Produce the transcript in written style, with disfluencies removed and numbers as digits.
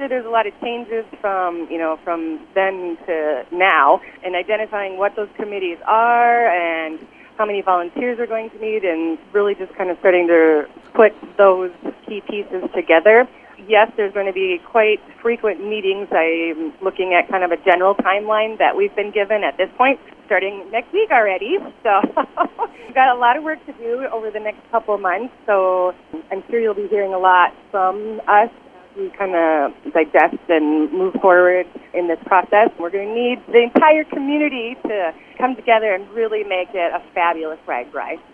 sure there's a lot of changes from then to now, and identifying what those committees are and how many volunteers are going to need, and really just kind of starting to put those key pieces together. Yes, there's going to be quite frequent meetings. I'm looking at kind of a general timeline that we've been given at this point, starting next week already. So we've got a lot of work to do over the next couple of months. So I'm sure you'll be hearing a lot from us as we kind of digest and move forward in this process. We're going to need the entire community to come together and really make it a fabulous RAGBRAI.